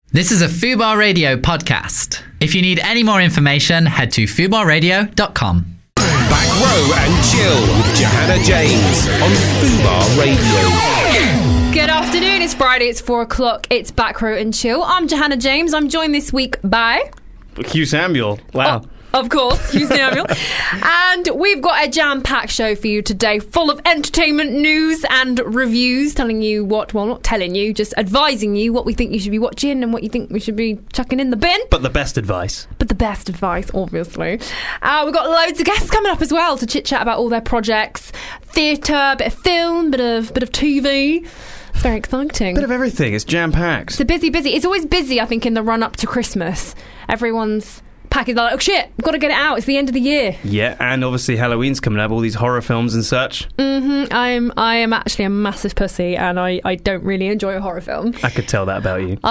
This is a Fubar Radio podcast. If you need any more information, head to fubarradio.com. Back Row and Chill with Johanna James on Fubar Radio. Good afternoon, it's Friday, it's 4 o'clock, it's Back Row and Chill. I'm Johanna James, I'm joined this week by... Hugh Samuel. Wow. Of course, Hugh Samuel. And we've got a jam-packed show for you today, full of entertainment, news and reviews, telling you what, well, not telling you, just advising you what we think you should be watching and what you think we should be chucking in the bin. But the best advice. But the best advice, obviously. We've got loads of guests coming up as well to chit-chat about all their projects. Theatre, bit of film, bit of TV. It's very exciting. Bit of everything. It's jam-packed. It's a busy. It's always busy, I think, in the run-up to Christmas. Everyone's packing, like, oh shit, we've got to get it out. It's the end of the year. Yeah, and obviously Halloween's coming up, all these horror films and such. I am actually a massive pussy, and I don't really enjoy a horror film. I could tell that about you.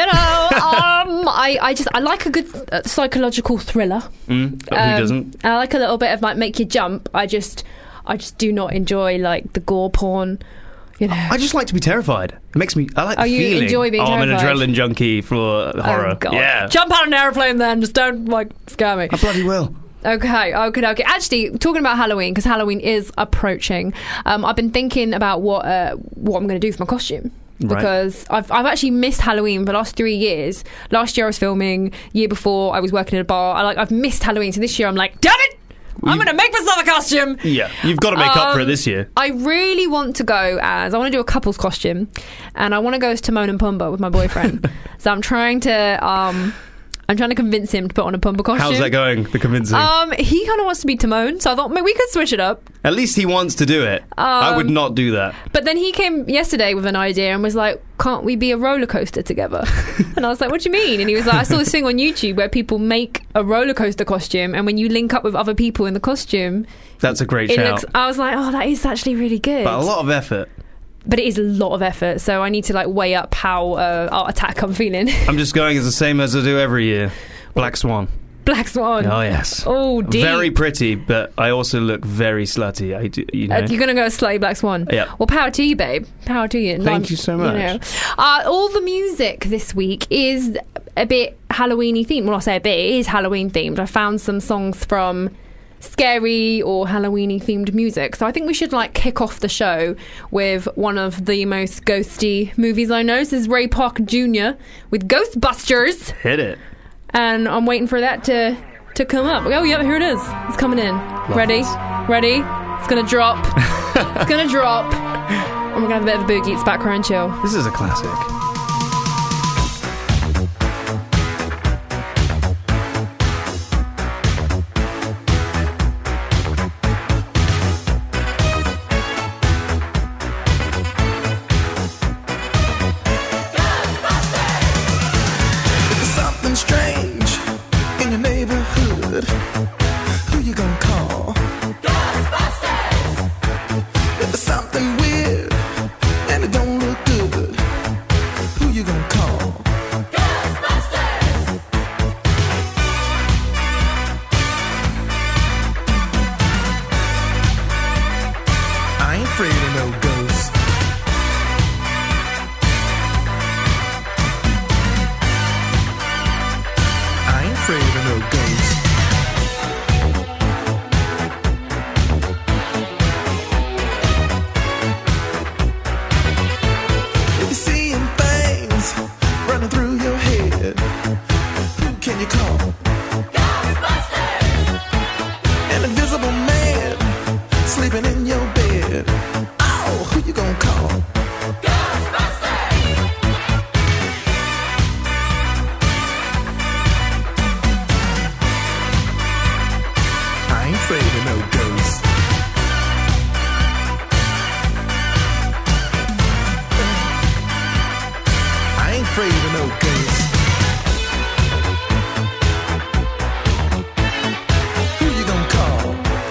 I like a good psychological thriller. Who doesn't? I like a little bit of like make you jump. I just do not enjoy like the gore porn. You know. I just like to be terrified. It makes me... I like the feeling. You enjoy being terrified? I'm an adrenaline junkie for horror. Oh, God. Yeah. Jump out of an aeroplane then. Just don't, like, scare me. I bloody will. Okay. Actually, talking about Halloween, because Halloween is approaching, I've been thinking about what I'm going to do for my costume. Right. Because I've actually missed Halloween for the last 3 years. Last year I was filming. Year before I was working at a bar. I've missed Halloween. So this year I'm like, damn it! I'm going to make myself a costume. Yeah, you've got to make up for it this year. I really want to go I want to do a couple's costume, and I want to go as Timon and Pumbaa with my boyfriend. So I'm trying to convince him to put on a Pumbaa costume. How's that going, the convincing? He kind of wants to be Timon, so I thought maybe we could switch it up. At least he wants to do it. I would not do that. But then he came yesterday with an idea and was like, can't we be a roller coaster together? And I was like, what do you mean? And he was like, I saw this thing on YouTube where people make a roller coaster costume, and when you link up with other people in the costume... That's a great shout. I was like, oh, that is actually really good. But a lot of effort. But it is a lot of effort, so I need to like weigh up how attack I'm feeling. I'm just going as the same as I do every year. Black Swan. Black Swan. Oh, yes. Oh, dear. Very pretty, but I also look very slutty. I do, you know. You're going to go slutty Black Swan? Yeah. Well, power to you, babe. Power to you. Thank you so much. You know. All the music this week is a bit Halloween-y themed. Well, I say a bit. It is Halloween themed. I found some songs from scary or Halloween-y themed music. So I think we should like kick off the show with one of the most ghosty movies I know. This is Ray Park Jr. with Ghostbusters. Hit it. And I'm waiting for that to come up. Oh, yeah, here it is. It's coming in. Ready? It's going to drop. It's going to drop. And we're going to have a bit of a boogie. It's Back Row and Chill. This is a classic. Who you gonna call? Ghostbusters! If there's something weird and it don't look good, who you gonna call? Ghostbusters! I ain't afraid of no ghosts. I ain't afraid of no ghosts. Through your head, who can you call? Ghostbusters! An invisible man sleeping in your bed. Oh, who you gonna call? Ghostbusters! I ain't afraid of no ghosts. Afraid of no ghosts. Who you gonna call?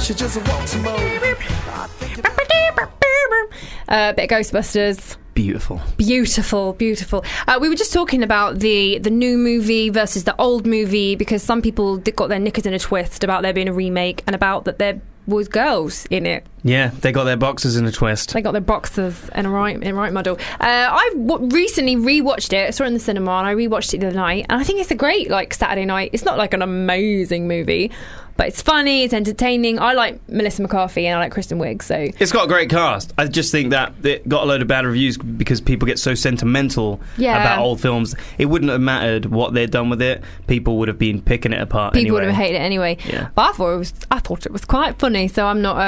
she just walks some more. I think about Bit of Ghostbusters. Beautiful. Beautiful. We were just talking about the new movie versus the old movie, because some people got their knickers in a twist about there being a remake and about that there was girls in it. Yeah, they got their boxes in a twist. They got their boxes in a right muddle. I recently rewatched it. I saw it in the cinema and I rewatched it the other night, and I think it's a great Saturday night. It's not like an amazing movie, but it's funny, it's entertaining. I like Melissa McCarthy and I like Kristen Wiig, so It's got a great cast. I just think that it got a load of bad reviews because people get so sentimental about old films. It wouldn't have mattered what they'd done with it. People would have been picking it apart people anyway. would have hated it anyway. Yeah. But I thought it was quite funny, so I'm not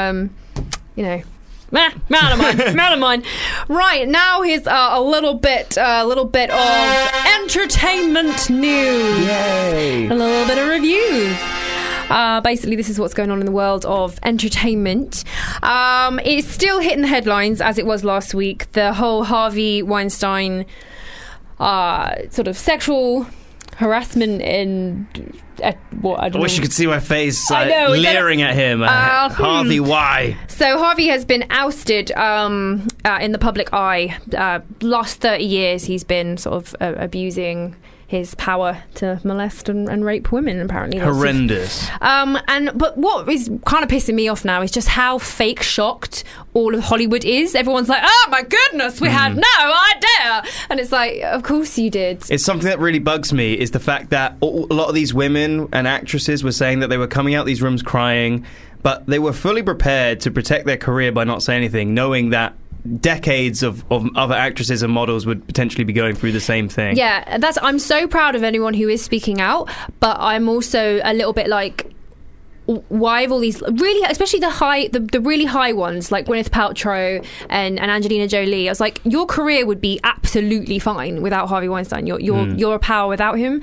man of mine. Right, now here's a little bit of entertainment news. Yay! A little bit of reviews. Basically, this is what's going on in the world of entertainment. It's still hitting the headlines as it was last week. The whole Harvey Weinstein sort of sexual harassment and I wish you could see my face leering at him. Harvey, why? So Harvey has been ousted in the public eye. Last 30 years he's been sort of abusing his power to molest and rape women, apparently. Horrendous. But what is kind of pissing me off now is just how fake shocked all of Hollywood is. Everyone's like, oh my goodness, we had no idea. And it's like, of course you did. It's something that really bugs me is the fact that a lot of these women and actresses were saying that they were coming out these rooms crying, but they were fully prepared to protect their career by not saying anything, knowing that decades of other actresses and models would potentially be going through the same thing. Yeah, I'm so proud of anyone who is speaking out, but I'm also a little bit like, why have all these really, especially the really high ones like Gwyneth Paltrow and Angelina Jolie? I was like, your career would be absolutely fine without Harvey Weinstein. You're a power without him.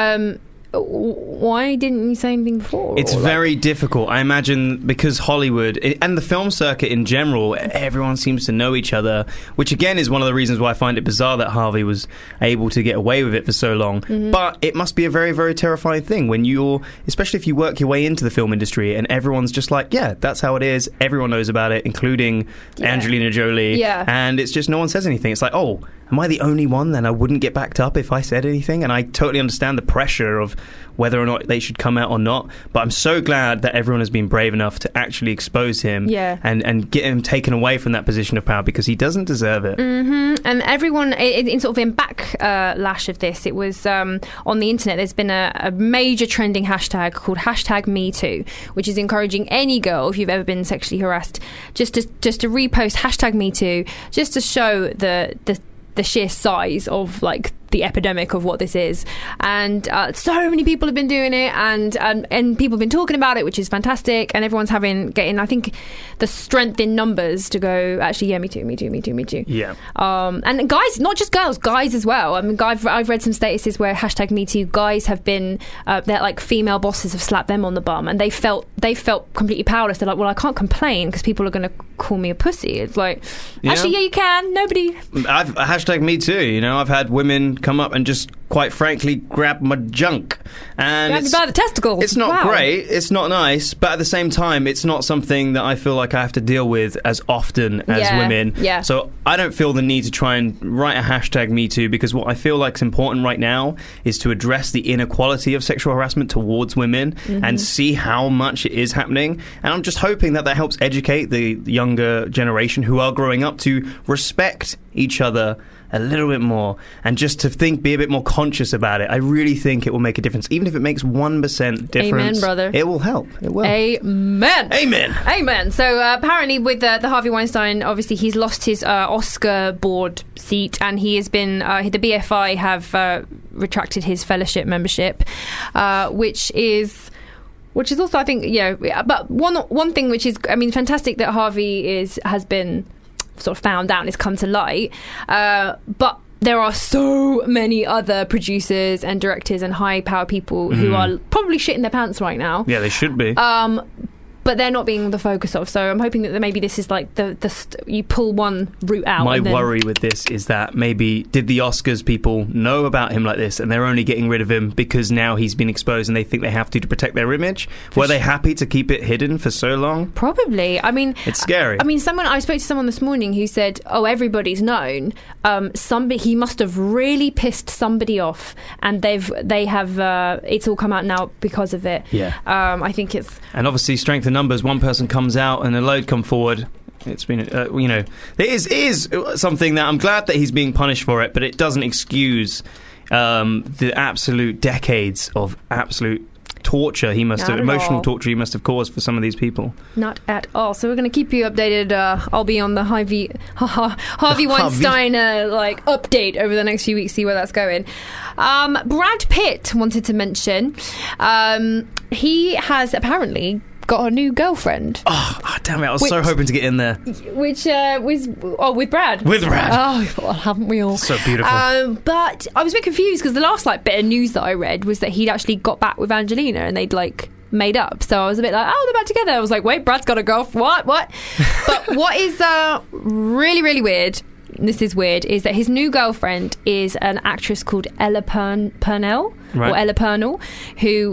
Why didn't you say anything before? It's very difficult. I imagine because Hollywood and the film circuit in general, everyone seems to know each other, which again is one of the reasons why I find it bizarre that Harvey was able to get away with it for so long. But it must be a very, very terrifying thing when especially if you work your way into the film industry and everyone's just like, yeah, that's how it is. Everyone knows about it, including Angelina Jolie. Yeah. And it's just no one says anything. It's like, oh, am I the only one? Then I wouldn't get backed up if I said anything. And I totally understand the pressure of whether or not they should come out or not. But I'm so glad that everyone has been brave enough to actually expose him and get him taken away from that position of power because he doesn't deserve it. And everyone, in sort of in backlash of this, it was on the internet, there's been a major trending hashtag called #MeToo, which is encouraging any girl, if you've ever been sexually harassed, just to repost #MeToo, just to show the sheer size of like the epidemic of what this is. And so many people have been doing it, and people have been talking about it, which is fantastic, and everyone's getting I think the strength in numbers to go, actually, me too. Yeah. And guys, not just girls, guys as well. I mean, I've read some statuses where #MeToo guys have been they're like female bosses have slapped them on the bum, and they felt completely powerless. They're like, well, I can't complain because people are going to call me a pussy. It's like, actually, yeah, you can. Nobody. I've #MeToo. I've had women come up and just quite frankly grab my junk, and grab you by the testicles. It's not great, it's not nice, but at the same time it's not something that I feel like I have to deal with as often as women. So I don't feel the need to try and write a #MeToo, because what I feel like is important right now is to address the inequality of sexual harassment towards women and see how much it is happening, and I'm just hoping that helps educate the younger generation who are growing up to respect each other a little bit more, and just to be a bit more conscious about it. I really think it will make a difference, even if it makes 1% difference. Amen, brother. It will help. It will. Amen. So apparently, with the Harvey Weinstein, obviously he's lost his Oscar board seat, and he has been the BFI have retracted his fellowship membership, which is also, I think, but one thing which is, I mean, fantastic that Harvey has been sort of found out and it's come to light, but there are so many other producers and directors and high power people who are probably shitting their pants right now. Yeah, they should be. But but they're not being the focus of. So I'm hoping that maybe this is like you pull one route out. My worry with this is that maybe did the Oscars people know about him like this, and they're only getting rid of him because now he's been exposed and they think they have to protect their image? Were they happy to keep it hidden for so long? Probably. I mean, it's scary. I mean, I spoke to someone this morning who said, "Oh, everybody's known. He must have really pissed somebody off, and they have. It's all come out now because of it." Yeah. I think it's, and obviously strength in numbers. One person comes out and a load come forward. It's been, it is something that I'm glad that he's being punished for it, but it doesn't excuse the absolute decades of absolute torture emotional torture he must have caused for some of these people. Not at all. So we're going to keep you updated. I'll be on the Harvey Weinstein update over the next few weeks, see where that's going. Brad Pitt wanted to mention he has apparently got a new girlfriend. Oh, damn it. I was so hoping to get in there. Which was with Brad. With Brad. Oh, well, haven't we all? So beautiful. But I was a bit confused because the last bit of news that I read was that he'd actually got back with Angelina and they'd made up. So I was a bit like, oh, they're back together. I was like, wait, Brad's got a girlfriend. What? But what is really, really weird, this is weird, is that his new girlfriend is an actress called Ella Purnell, right, or Ella Purnell, who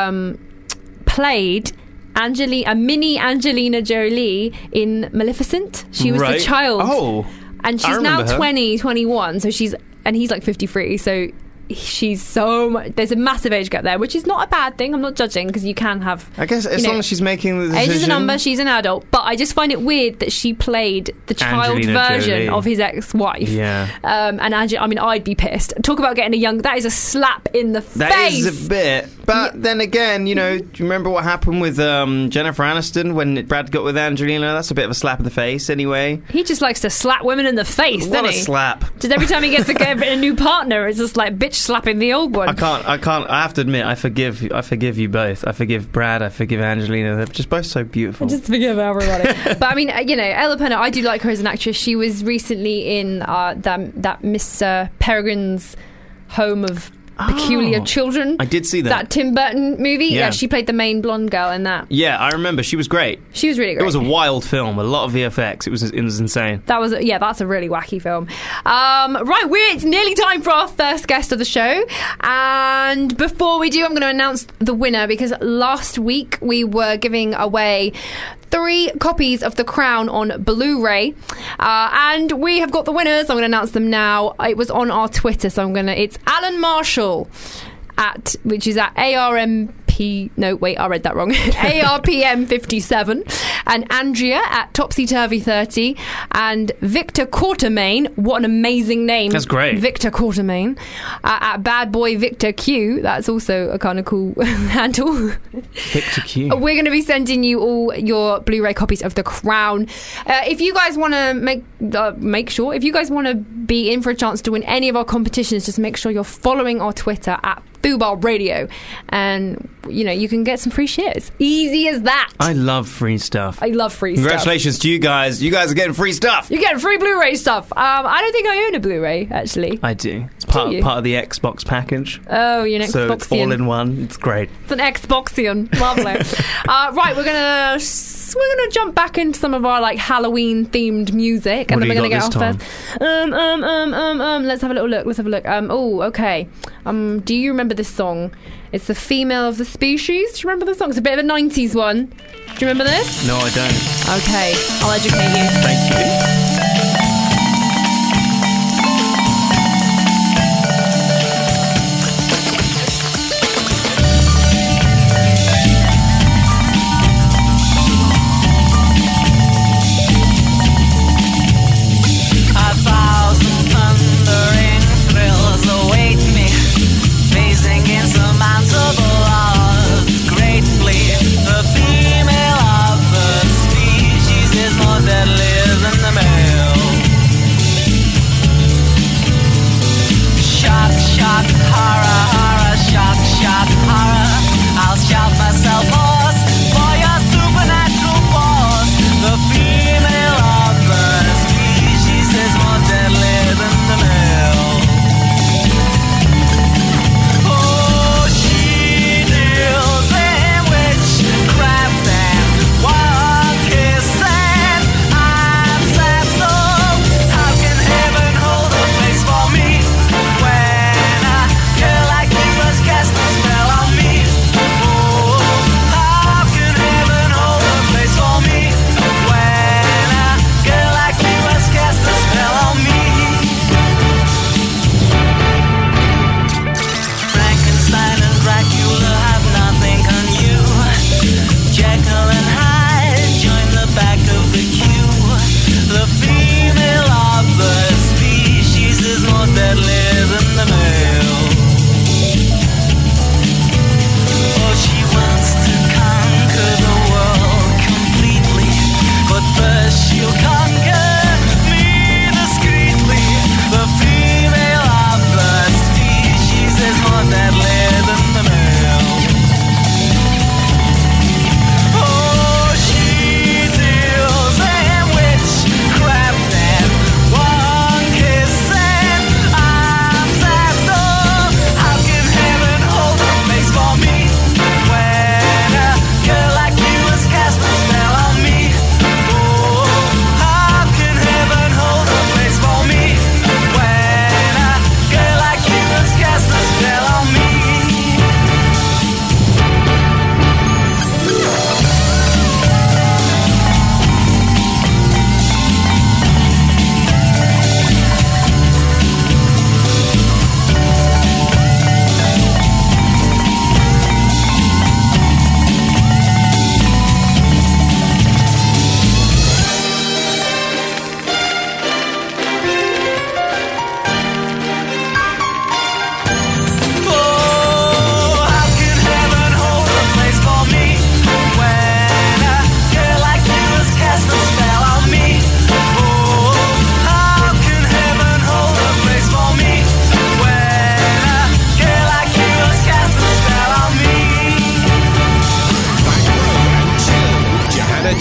played a mini Angelina Jolie in Maleficent. She was the child. Oh, and she's now 21, so he's 53, so she's so much, there's a massive age gap there, which is not a bad thing. I'm not judging, because you can have, I guess, as long as she's making the decision. Age is a number, she's an adult, but I just find it weird that she played the child version of his ex-wife. Yeah. And I'd be pissed. Talk about getting that is a slap in the face. That is a bit. But then again, do you remember what happened with Jennifer Aniston when Brad got with Angelina? That's a bit of a slap in the face anyway. He just likes to slap women in the face, doesn't he? What a slap. Just every time he gets a new partner, it's just like bitch slapping the old one. I can't. I have to admit, I forgive you both. I forgive Brad. I forgive Angelina. They're just both so beautiful. Just forgive everybody. But I mean, Ella Purnell, I do like her as an actress. She was recently in that Miss Peregrine's Home of Peculiar Children. I did see that. That Tim Burton movie. Yeah, she played the main blonde girl in that. Yeah, I remember. She was great. She was really great. It was a wild film, a lot of VFX. It was insane. That's a really wacky film. Right, it's nearly time for our first guest of the show. And before we do, I'm going to announce the winner, because last week we were giving away 3 copies of The Crown on Blu-ray, and we have got the winners. I'm going to announce them now. It was on our Twitter, so it's Alan Marshall which is at ARPM 57, and Andrea at Topsy Turvy 30, and Victor Quartermain. What an amazing name! That's great, Victor Quartermain. At Bad Boy Victor Q. That's also a kind of cool handle. Victor Q. We're going to be sending you all your Blu-ray copies of The Crown. If you guys want to make sure, if you guys want to be in for a chance to win any of our competitions, just make sure you're following our Twitter at Fubar Radio, and you can get some free shares. Easy as that. I love free stuff. Congratulations to you guys. You guys are getting free stuff. You're getting free Blu-ray stuff. I don't think I own a Bluray, actually. I do. It's part of the Xbox package. Oh, you're an Xboxian. So it's all in one. It's great. It's an Xboxian. Lovely. Right, we're gonna jump back into some of our Halloween themed music, and then we're gonna get off first. Let's have a little look. Oh, okay. Do you remember this song? It's The Female of the Species. Do you remember the song? It's a bit of a 90s one. Do you remember this? No, I don't. Okay, I'll educate you. Thank you. The female of the species is more deadly than the man.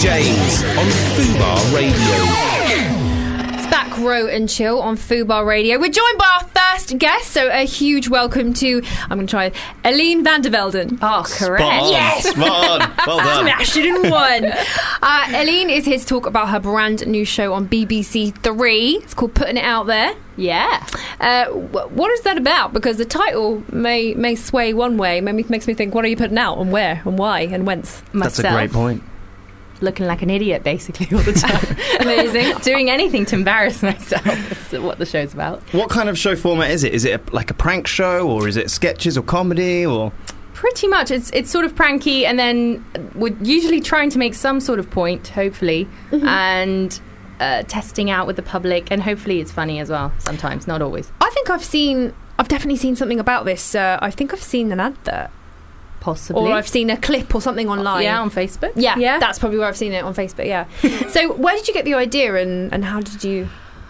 James on Fubar Radio. It's Back Row and Chill on Fubar Radio. We're joined by our first guest, so a huge welcome to, I'm going to try, Eline van der Velden. Oh, correct. Spot on. Yes! Spot on. Well done. Smashed it in one. Eline is here to talk about her brand new show on BBC Three. It's called Putting It Out There. Yeah. What is that about? Because the title may sway one way, makes me think, what are you putting out and where and why and whence? That's a great point. Looking like an idiot basically all the time. Amazing. Doing anything to embarrass myself is what the show's about. What kind of show format is it? Is it like a prank show, or is it sketches or comedy, or...? Pretty much. It's sort of pranky, and then we're usually trying to make some sort of point, hopefully, and testing out with the public, and hopefully it's funny as well sometimes, not always. I think I've definitely seen something about this. I think I've seen an advert. Possibly. Or I've seen a clip or something online. Yeah, on Facebook. Yeah, that's probably where I've seen it, on Facebook, yeah. So where did you get the idea, and how did you...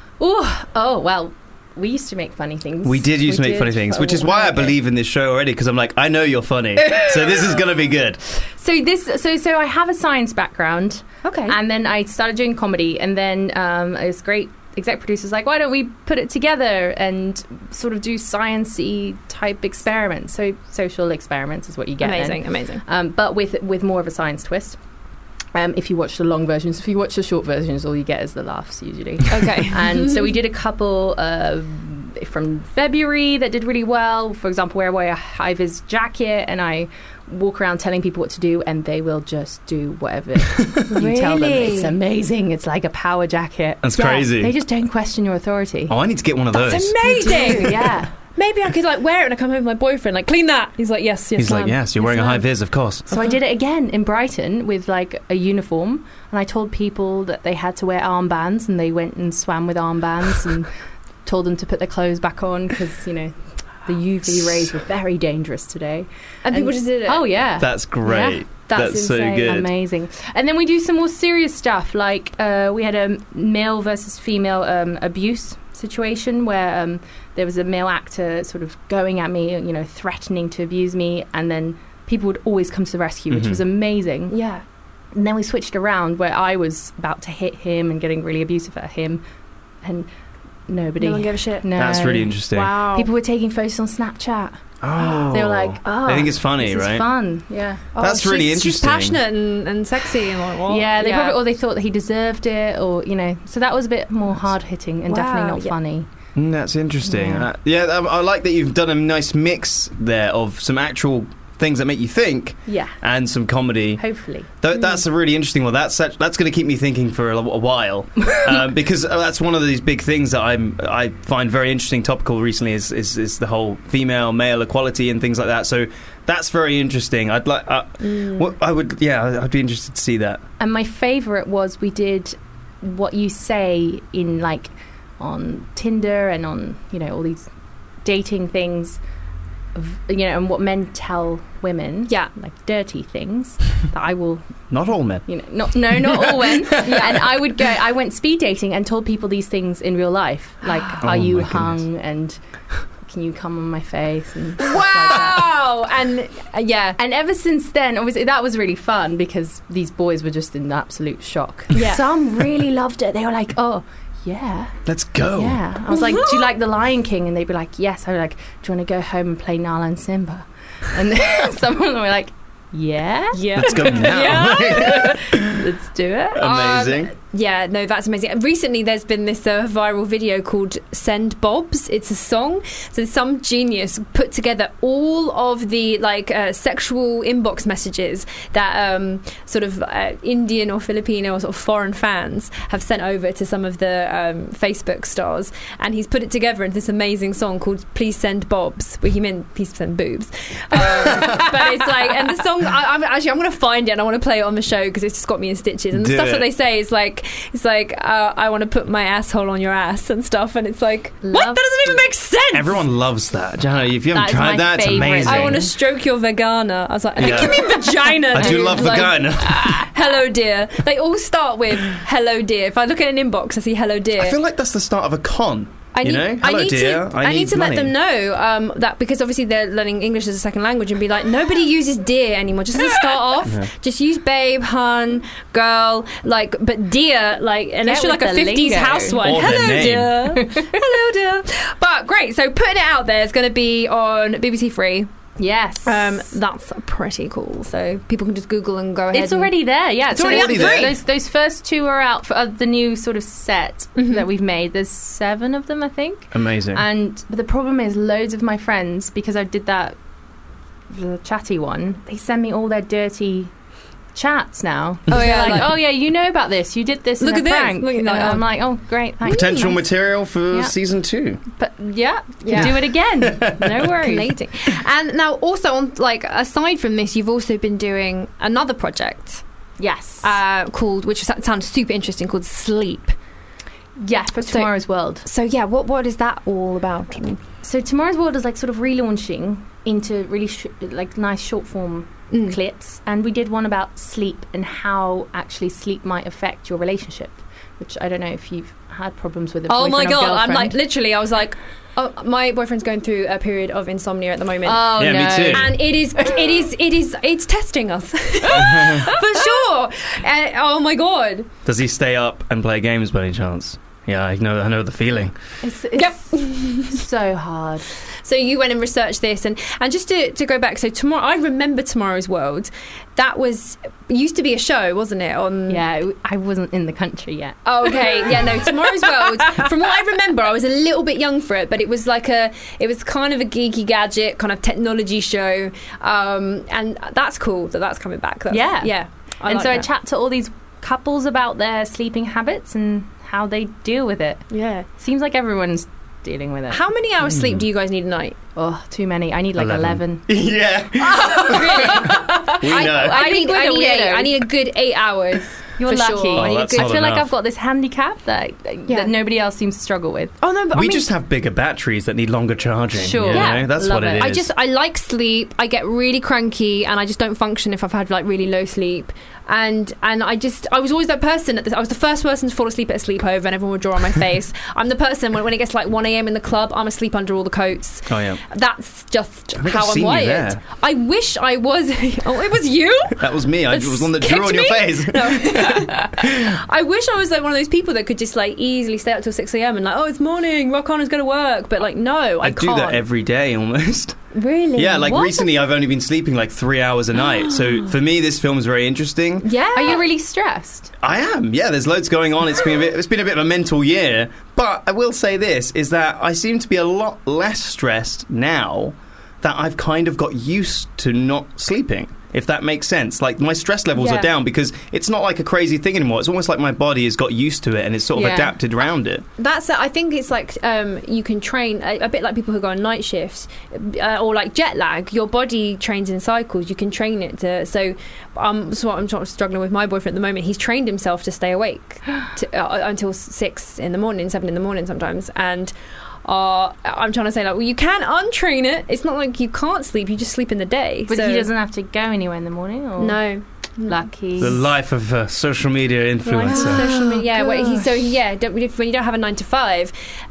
Oh, well, we used to make funny things. We did used to make funny things, which is why I believe in this show already, because I'm like, I know you're funny, so this is going to be good. So I have a science background. Okay. And then I started doing comedy, and then this great exec producer's like, why don't we put it together and sort of do science-y type experiments? So social experiments is what you get. Amazing. But with more of a science twist. If you watch the long versions, if you watch the short versions, all you get is the laughs usually. Okay. And so we did a couple from February that did really well. For example, where I wear a high-vis jacket and I walk around telling people what to do, and they will just do whatever you tell them. It's amazing. It's like a power jacket. That's crazy. They just don't question your authority. Oh, I need to get one of those. That's amazing. Yeah. Maybe I could wear it and I come home with my boyfriend, clean that. He's like, yes. He's like, yes, you're wearing a high vis, of course. So I did it again in Brighton with a uniform, and I told people that they had to wear armbands, and they went and swam with armbands and told them to put their clothes back on because, the UV rays were very dangerous today. And people just did it? Oh, yeah. That's great. Yeah. That's so insane. good. Amazing. And then we do some more serious stuff, like we had a male versus female abuse situation where there was a male actor sort of going at me, threatening to abuse me, and then people would always come to the rescue, which was amazing. Yeah. And then we switched around where I was about to hit him and getting really abusive at him, and nobody. No one gave a shit. No. That's really interesting. Wow. People were taking photos on Snapchat. Oh. They were like, I think it's funny, this right? is fun. Yeah. That's really interesting. She's passionate and sexy and what? Yeah, they probably, or they thought that he deserved it, or so that was a bit more hard hitting and definitely not funny. That's interesting. Yeah. I like that you've done a nice mix there of some actual things that make you think, and some comedy. Hopefully, that's a really interesting one. That's going to keep me thinking for a while, because that's one of these big things that I find very interesting, topical recently is the whole female male equality and things like that. So that's very interesting. I'd like, I'd be interested to see that. And my favourite was we did what you say in on Tinder and on all these dating things. And what men tell women, like dirty things that I will. Not all men. Not all men. And I went speed dating and told people these things in real life, like, are you hung, and can you come on my face, and stuff like that. And ever since then, obviously that was really fun because these boys were just in absolute shock. Some really loved it. They were like, oh. Yeah. Let's go. Yeah. I was like, do you like The Lion King? And they'd be like, yes. I was like, do you want to go home and play Nala and Simba? And then some of them were like, yeah. Let's go now. Let's do it. Amazing. That's amazing. Recently there's been this viral video called Send Bobs. It's a song. So some genius put together all of the sexual inbox messages that sort of Indian or Filipino or sort of foreign fans have sent over to some of the Facebook stars, and he's put it together into this amazing song called Please Send Bobs, where he meant please send boobs. But it's and the song I'm going to find it and I want to play it on the show because it's just got me in stitches, and the stuff that they say is I want to put my asshole on your ass and stuff, and it's like, what? That doesn't even make sense. Everyone loves that. Johanna, if you haven't tried that, it's amazing. I want to stroke your vagina. I was like, give me vagina. I do love vagina. Hello dear. They all start with hello dear. If I look at an inbox, I see hello dear. I feel like that's the start of a con. I need, hello, dear. I need to money. let them know that, because obviously they're learning English as a second language, and be like, nobody uses dear anymore. Just to start off, just use babe, hun, girl, like, but dear, like, unless you're like a 50s lingo. Housewife. Or hello, dear. Hello, dear. But great. So putting it out there is going to be on BBC Three. Yes. That's pretty cool. So people can just Google and go ahead. It's already there, yeah. It's already there. Those first 2 are out for the new sort of set that we've made. There's 7 of them, I think. Amazing. But the problem is, loads of my friends, because I did the chatty one, they send me all their dirty chats now. Oh yeah, like, oh yeah, you know about this. You did this. Look in at a prank. this. Look at I'm like, oh great, thanks. Potential material for season 2. But yeah, do it again. No worries. And now, also, on aside from this, you've also been doing another project. Yes. Called, which sounds super interesting, called Sleep. Yeah, for Tomorrow's World. So yeah, what is that all about? So Tomorrow's World is like sort of relaunching into really nice short form clips, and we did one about sleep and how actually sleep might affect your relationship, which I don't know if you've had problems with. Oh my god, I'm like, literally, I was like, oh, my boyfriend's going through a period of insomnia at the moment. Oh yeah, no. me too. And it's testing us for sure. And, oh my god, does he stay up and play games by any chance? Yeah, I know the feeling. It's so hard. So you went and researched this, and just to go back, so I remember Tomorrow's World. That used to be a show, wasn't it? Yeah, I wasn't in the country yet. Oh, okay, yeah, no, Tomorrow's World. From what I remember, I was a little bit young for it, but it was kind of a geeky gadget kind of technology show, and that's cool that's coming back. Yeah. I I chat to all these couples about their sleeping habits and how they deal with it. Yeah, seems like everyone's dealing with it. How many hours sleep do you guys need a night? Oh, too many. I need like 11. Yeah. Really? We know. I need a good 8 hours. You're for lucky. Sure. Oh, I feel like I've got this handicap that nobody else seems to struggle with. Oh no, but we just have bigger batteries that need longer charging. Sure, that's what it is. I like sleep. I get really cranky, and I just don't function if I've had like really low sleep. And I was always that person. I was the first person to fall asleep at a sleepover, and everyone would draw on my face. I'm the person when it gets like 1 a.m. in the club, I'm asleep under all the coats. Oh yeah, that's just how I'm wired. I wish I was. Oh, it was you. That was me. I was on the drew on your face. No. I wish I was like one of those people that could just like easily stay up till 6 a.m. and like, oh, it's morning, rock on, is going to work. But like, no, I can't. do that every day almost. Really? Yeah, like recently I've only been sleeping like 3 hours a night. So for me, this film is very interesting. Yeah. Are you really stressed? I am. Yeah, there's loads going on. It's been a bit of a mental year. But I will say this, is that I seem to be a lot less stressed now that I've kind of got used to not sleeping. If that makes sense. Like, my stress levels are down because it's not like a crazy thing anymore. It's almost like my body has got used to it and it's sort of adapted around it. I think it's like you can train a bit like people who go on night shifts or like jet lag. Your body trains in cycles. You can train it to. So what I'm struggling with my boyfriend at the moment. He's trained himself to stay awake until 6 in the morning, 7 in the morning sometimes, and. I'm trying to say, like, well, you can untrain it. It's not like you can't sleep. You just sleep in the day. But he doesn't have to go anywhere in the morning? Or? No. Lucky. The life of a social media influencer. Social media. When you don't have a 9 to 5,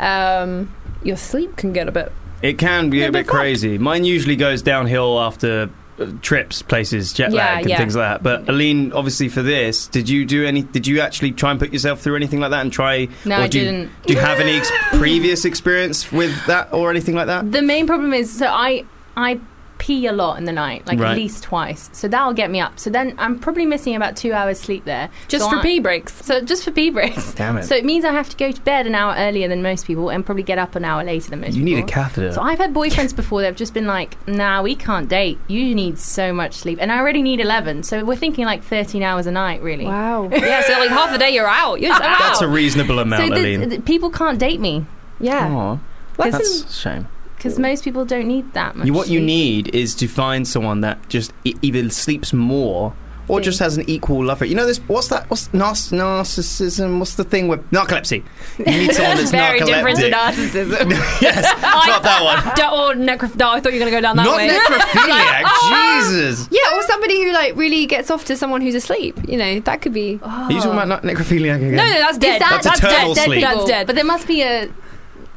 your sleep can get a bit... It can be a bit crazy. Mine usually goes downhill after... trips, places, jet lag, and things like that. But Aline, obviously for this, did you actually try and put yourself through anything like that and try? No, I didn't. Do you have any previous experience with that or anything like that? The main problem is, so I pee a lot in the night, like at least twice. So that'll get me up. So then I'm probably missing about 2 hours sleep there. Just for pee breaks. So just for pee breaks. Damn it. So it means I have to go to bed an hour earlier than most people and probably get up an hour later than most people. You need a catheter. So I've had boyfriends before that have just been like, nah, we can't date. You need so much sleep. And I already need 11. So we're thinking like 13 hours a night, really. Wow. Yeah, so like half a day you're out. You're just out. That's a reasonable amount, so Aline. People can't date me. Yeah. Aww. That's a shame. Because most people don't need that much What sleep. you need is to find someone that just either sleeps more or just has an equal love for it. You know this? What's that? What's narcissism? What's the thing with narcolepsy? You need someone that's very narcoleptic. different to narcissism. Yes, not that one. I thought you were going to go down that way. Not necrophiliac. Jesus. Yeah, or somebody who like really gets off to someone who's asleep. You know, that could be. Are you talking about necrophiliac again? No, that's dead. That's eternal dead sleep. That's dead. But there must be a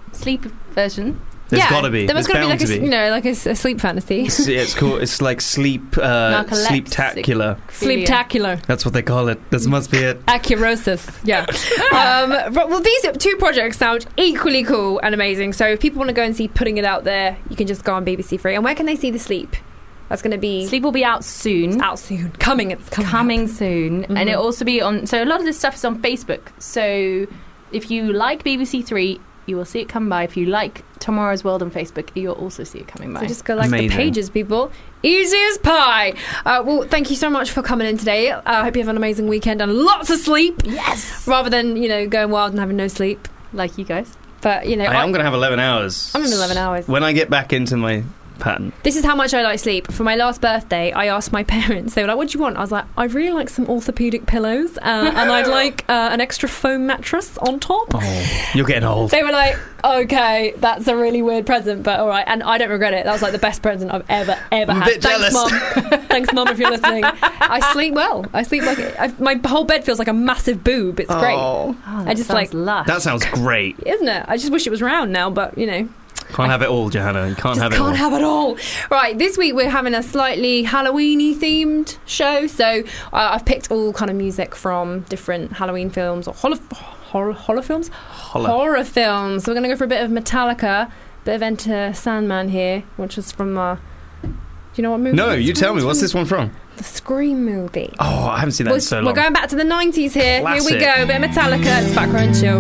sleep version. There's got to be. There's got to be like a sleep fantasy. It's cool. It's like sleep-tacular. Sleep-tacular. That's what they call it. This must be it. Acurosis. Yeah. Well, these two projects sound equally cool and amazing. So if people want to go and see Putting It Out There, you can just go on BBC Three. And where can they see the Sleep? That's going to be... Sleep will be out soon. It's out soon. It's coming soon. Mm-hmm. And it'll also be on... So a lot of this stuff is on Facebook. So if you like BBC Three, you will see it come by. If you like Tomorrow's World on Facebook, you'll also see it coming by. So just go like the pages, people. Easy as pie. Well, thank you so much for coming in today. I hope you have an amazing weekend and lots of sleep. Yes. Rather than, going wild and having no sleep. Like you guys. But, I'm going to have 11 hours. I'm in 11 hours. When I get back into my pattern. This is how much I like sleep. For my last birthday, I asked my parents, they were like, what do you want? I was like, I'd really like some orthopedic pillows and I'd like an extra foam mattress on top. Oh, you're getting old. They were like, okay, that's a really weird present, but all right. And I don't regret it. That was like the best present I've ever I'm had. a bit jealous. Mum. Thanks, Mum, if you're listening. I sleep well. I sleep like my whole bed feels like a massive boob. It's great. I just like lush. That sounds great. Isn't it? I just wish it was round now, but Can't have it all, Johanna. You can't have it all. Right, this week we're having a slightly Halloween-y themed show. So I've picked all kind of music from different Halloween films or horror films. Horror films. So we're going to go for a bit of Metallica, a bit of Enter Sandman here, which is from... do you know what movie? No, you tell me. What's this one from? The Scream movie. Oh, I haven't seen that in so long. We're going back to the 90s here. Classic. Here we go. A bit of Metallica. It's Back Row and Chill.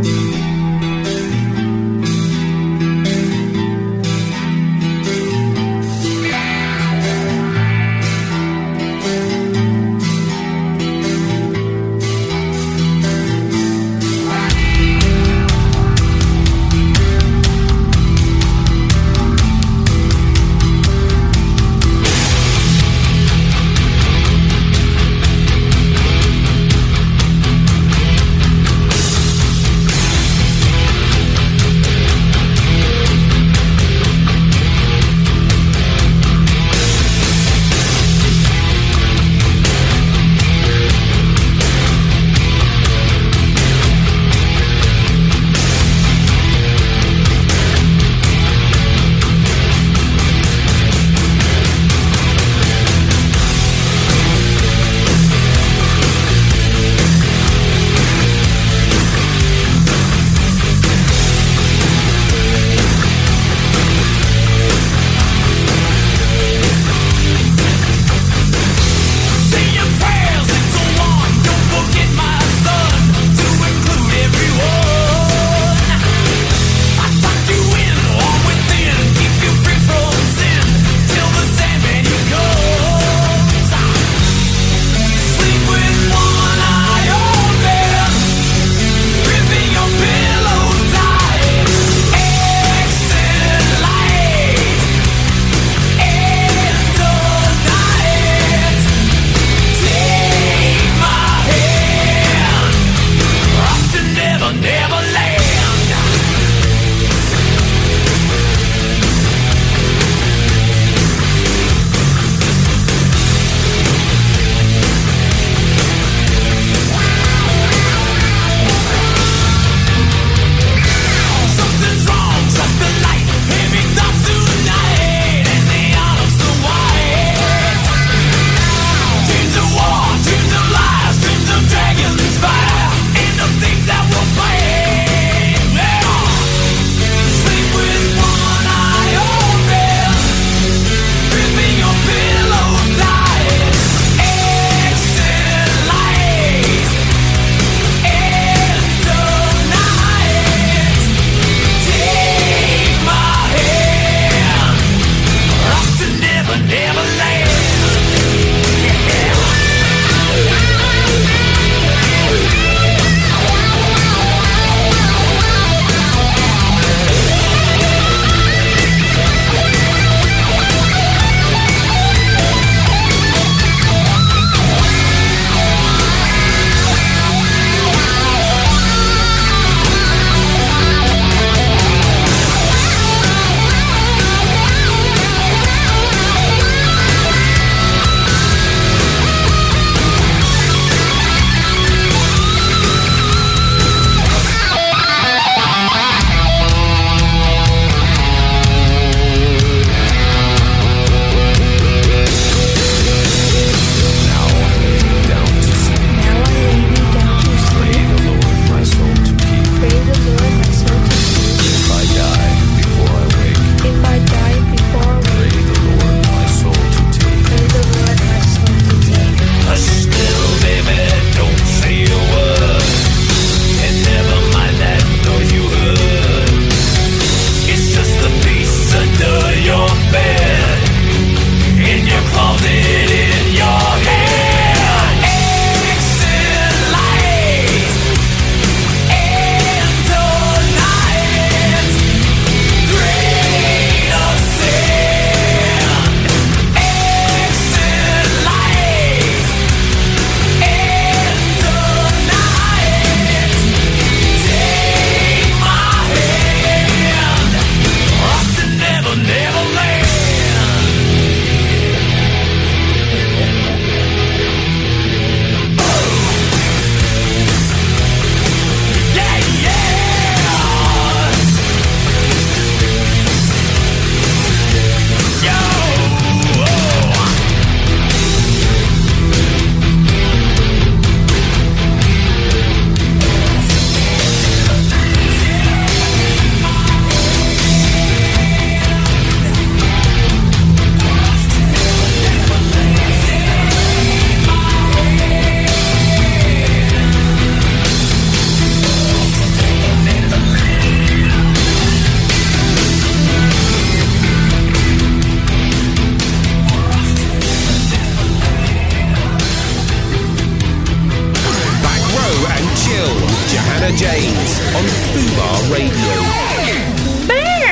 Johanna James on Fubar Radio.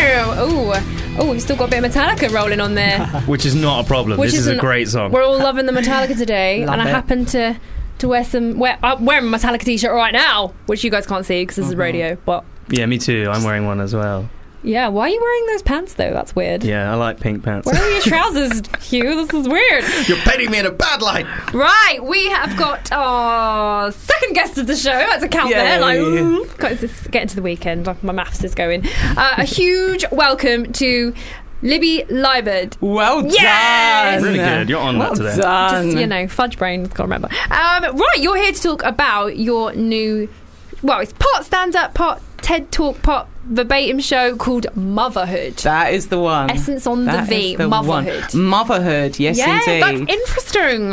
Oh, we've still got a bit of Metallica rolling on there. Which is not a problem. This is a great song. We're all loving the Metallica today, and I happen to wear I'm wearing a Metallica t-shirt right now, which you guys can't see because this is radio, but... Yeah, me too. I'm wearing one as well. Yeah, why are you wearing those pants, though? That's weird. Yeah, I like pink pants. Where are your trousers, Hugh? This is weird. You're painting me in a bad light. Right, we have got our second guest of the show. That's a count there. Like, getting to the weekend. My maths is going. A huge welcome to Libby Liebert. Well yes! done. Really good. You're on that today. Done. Just, fudge brain. Can't remember. Right, you're here to talk about your new... Well, it's part stand-up, part TED Talk, part verbatim show called Motherhood. That is the one. Essence on the V. Motherhood. One. Motherhood, yes, indeed. Yeah, that's interesting.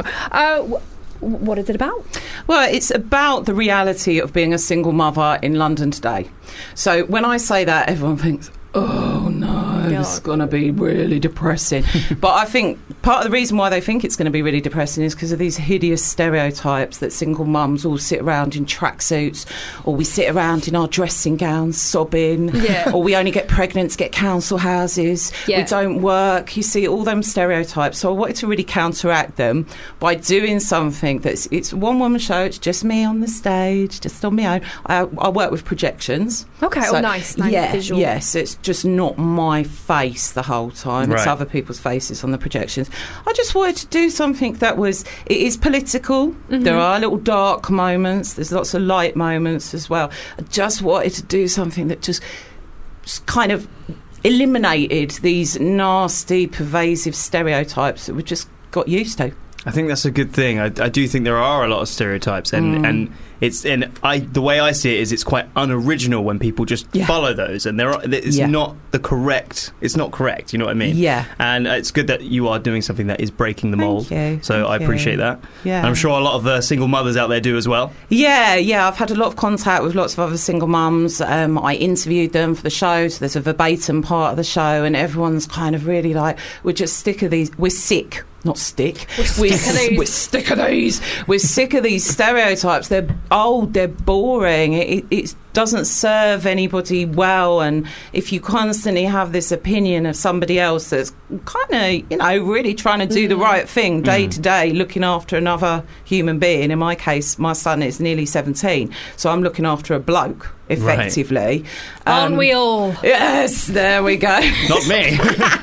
What is it about? Well, it's about the reality of being a single mother in London today. So when I say that, everyone thinks, oh no, this is going to be really depressing. But I think part of the reason why they think it's going to be really depressing is because of these hideous stereotypes that single mums all sit around in tracksuits, or we sit around in our dressing gowns sobbing, or we only get pregnant to get council houses, we don't work. You see all them stereotypes. So I wanted to really counteract them by doing something it's a one-woman show. It's just me on the stage, just on my own. I work with projections. Okay, so, nice visual. Yes, it's just not my face the whole time. It's other people's faces on the projections. I just wanted to do something that it is political. Mm-hmm. There are little dark moments. There's lots of light moments as well. I just wanted to do something that just kind of eliminated these nasty, pervasive stereotypes that we just got used to. I think that's a good thing. I do think there are a lot of stereotypes, and the way I see it is it's quite unoriginal when people just follow those, and it's not the correct. It's not correct. You know what I mean? Yeah. And it's good that you are doing something that is breaking the mold. So I appreciate that. Yeah. And I'm sure a lot of single mothers out there do as well. Yeah. I've had a lot of contact with lots of other single mums. I interviewed them for the show, so there's a verbatim part of the show, and everyone's kind of really like, we're just sick of these. We're sick. Not stick. We're sick of these. We're sick of these stereotypes. They're old. They're boring. It doesn't serve anybody well. And if you constantly have this opinion of somebody else that's kind of, really trying to do the right thing day to day, looking after another human being. In my case, my son is nearly 17, so I'm looking after a bloke effectively. Aren't we all? Yes. There we go. Not me.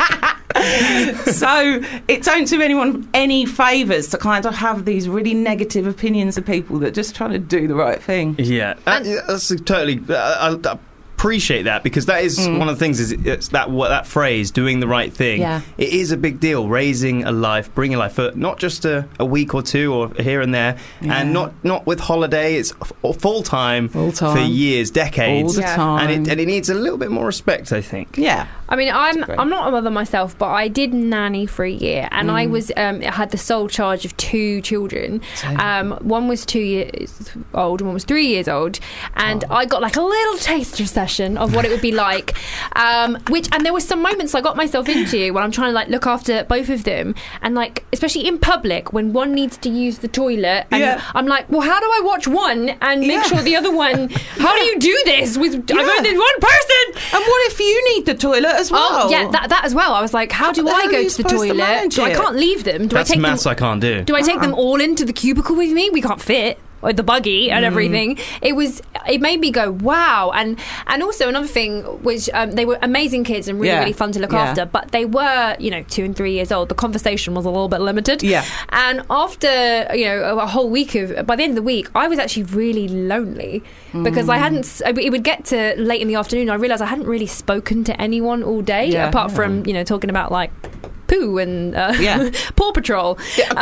So it don't do anyone any favours to kind of have these really negative opinions of people that are just trying to do the right thing. Yeah, that's totally... I appreciate that, because that is one of the things, is it's that phrase, doing the right thing. Yeah. It is a big deal, raising a life, bringing a life, for not just a week or two or here and there, and not with holiday. It's full time for years, decades, all the time, and it needs a little bit more respect, I think. Yeah. I mean, I'm not a mother myself, but I did nanny for a year, and I was I had the sole charge of 2 children. One was 2 years old, and one was 3 years old, and I got like a little taster session of what it would be like. And there were some moments I got myself into when I'm trying to look after both of them, and especially in public when one needs to use the toilet, and I'm like, well, how do I watch one and make sure the other one? How do you do this with I've only one person? And what if you need the toilet as well? Oh, yeah, that as well. I was like, how do I go to the toilet? I can't leave them. That's maths I can't do. Do I take them all into the cubicle with me? We can't fit. Or the buggy and everything. It made me go, wow. And also another thing was they were amazing kids and really fun to look after, but they were 2 and 3 years old. The conversation was a little bit limited. And after a whole week by the end of the week, I was actually really lonely because it would get to late in the afternoon, I realised I hadn't really spoken to anyone all day apart from talking about poo and Paw Patrol,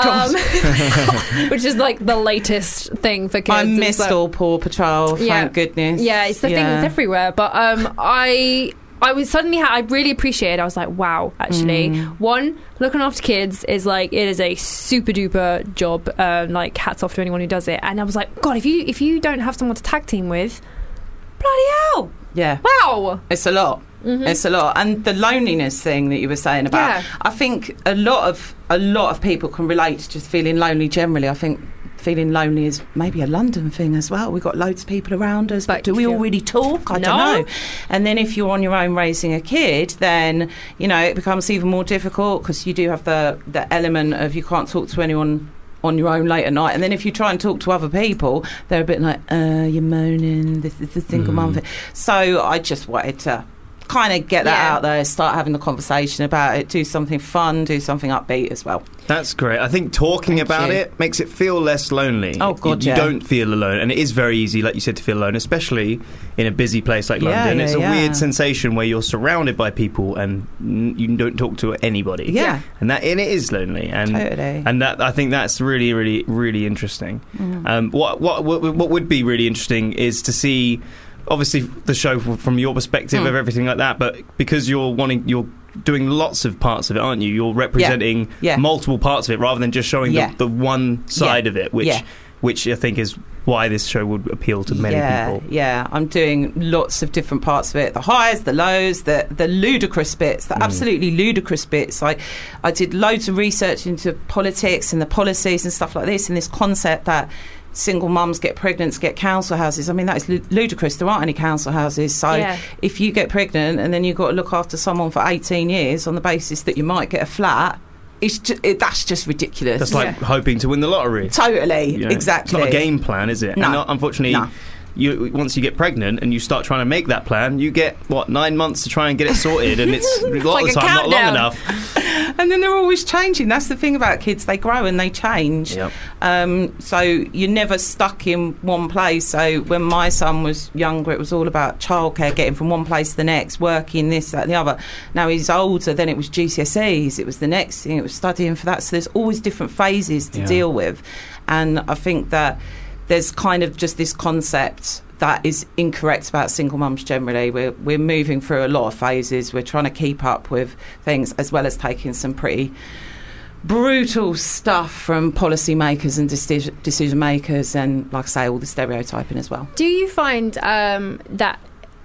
which is the latest thing for kids. I missed all Paw Patrol, thank goodness. Yeah, it's the thing that's everywhere. But I was suddenly, I really appreciated, I was like, wow, actually, one, looking after kids is it is a super duper job, hats off to anyone who does it. And I was like, God, if you don't have someone to tag team with, bloody hell. Yeah. Wow. It's a lot. It's a lot. And the loneliness thing that you were saying about, I think a lot of people can relate to just feeling lonely generally. I think feeling lonely is maybe a London thing as well. We've got loads of people around us, but do we all really talk? I don't know. And then if you're on your own raising a kid, then, you know, it becomes even more difficult because you do have the element of you can't talk to anyone on your own late at night. And then if you try and talk to other people, they're a bit like, you're moaning, this is the single mum thing. So I just wanted to kind of get that out there, start having the conversation about it, do something fun, do something upbeat as well. That's great. I think talking about it makes it feel less lonely. Oh, God, you don't feel alone. And it is very easy, like you said, to feel alone, especially in a busy place like London. It's a weird sensation where you're surrounded by people and you don't talk to anybody. Yeah. And it is lonely. And, totally. And that, I think that's really, really, really interesting. What would be really interesting is to see, obviously, the show from your perspective of everything like that, but because you're doing lots of parts of it, aren't you? You're representing multiple parts of it rather than just showing the one side of it, which I think is why this show would appeal to many people. Yeah, I'm doing lots of different parts of it, the highs, the lows, the ludicrous bits, the absolutely ludicrous bits. I did loads of research into politics and the policies and stuff like this, and this concept that single mums get pregnant to get council houses. I mean, that is ludicrous. There aren't any council houses. So if you get pregnant and then you've got to look after someone for 18 years on the basis that you might get a flat, that's just ridiculous. That's like hoping to win the lottery. Totally, you know, exactly. It's not a game plan, is it? No. And unfortunately, once you get pregnant and you start trying to make that plan, you get 9 months to try and get it sorted, and it's a lot of the time not long enough. And then they're always changing. That's the thing about kids; they grow and they change. Yep. So you're never stuck in one place. So when my son was younger, it was all about childcare, getting from one place to the next, working this, that, and the other. Now he's older, then it was GCSEs. It was the next thing. It was studying for that. So there's always different phases to deal with, and I think that there's kind of just this concept that is incorrect about single mums generally. We're moving through a lot of phases. We're trying to keep up with things as well as taking some pretty brutal stuff from policymakers and decision makers, and, like I say, all the stereotyping as well. Do you find that,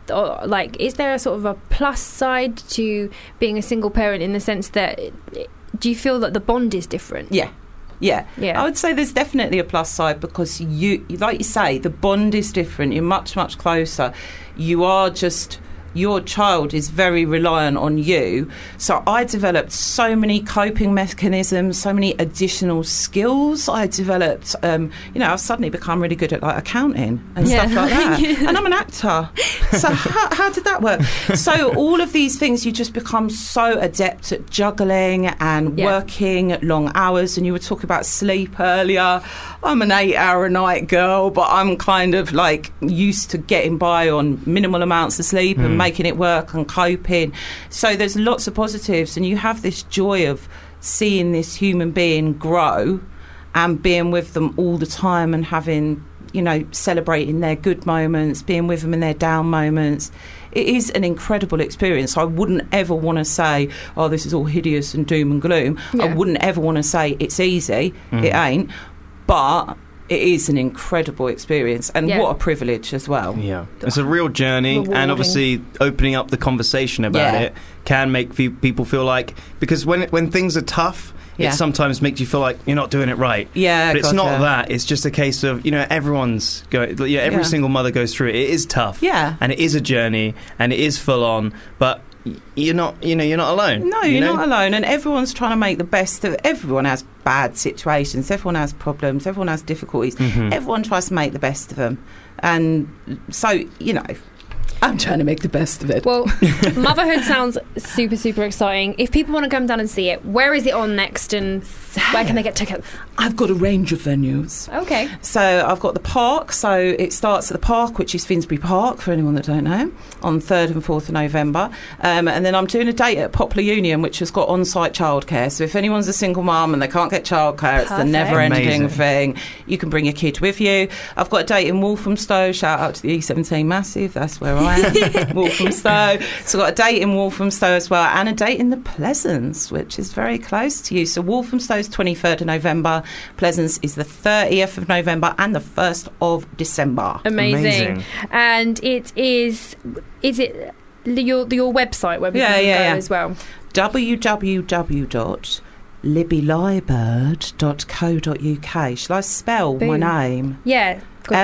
is there a sort of a plus side to being a single parent in the sense that, do you feel that the bond is different? Yeah, I would say there's definitely a plus side because you, like you say, the bond is different. You're much, much closer. You are just... Your child is very reliant on you. So I developed so many coping mechanisms, so many additional skills. I developed, I've suddenly become really good at accounting and stuff like that. And I'm an actor. So how did that work? So all of these things, you just become so adept at juggling and working long hours. And you were talking about sleep earlier. I'm an 8-hour-a-night girl, but I'm kind of used to getting by on minimal amounts of sleep and making it work and coping. So there's lots of positives, and you have this joy of seeing this human being grow and being with them all the time and having, celebrating their good moments, being with them in their down moments. It is an incredible experience. I wouldn't ever want to say, oh, this is all hideous and doom and gloom. I wouldn't ever want to say it's easy. It ain't. But it is an incredible experience, and what a privilege as well. Yeah, it's a real journey, rewarding. And obviously opening up the conversation about it can make people feel like, because when things are tough, it sometimes makes you feel like you're not doing it right. Yeah, but it's not that. It's just a case of everyone's going. Every single mother goes through it. It is tough. Yeah, and it is a journey, and it is full on, but. You're not alone. No, you're not alone, and everyone's trying to make the best of it. Everyone has bad situations, everyone has problems, everyone has difficulties. Everyone tries to make the best of them, and so I'm trying to make the best of it. Well, Motherhood sounds super, super exciting. If people want to come down and see it, where is it on next, and where can they get tickets? I've got a range of venues. Okay. So I've got the Park. So it starts at the Park, which is Finsbury Park, for anyone that don't know, on 3rd and 4th of November. And then I'm doing a date at Poplar Union, which has got on-site childcare. So if anyone's a single mum and they can't get childcare, it's the never-ending thing. You can bring your kid with you. I've got a date in Walthamstow. Shout out to the E17 Massive. That's where I am. Walthamstow. So I've got a date in Walthamstow as well, and a date in the Pleasance, which is very close to you. So Walthamstow is 23rd of November, Pleasance is the 30th of November, and the 1st of December. Amazing. And it is it your website where we can go as well? www.dailymail.com libbyliebird.co.uk. Shall I spell my name? Yeah.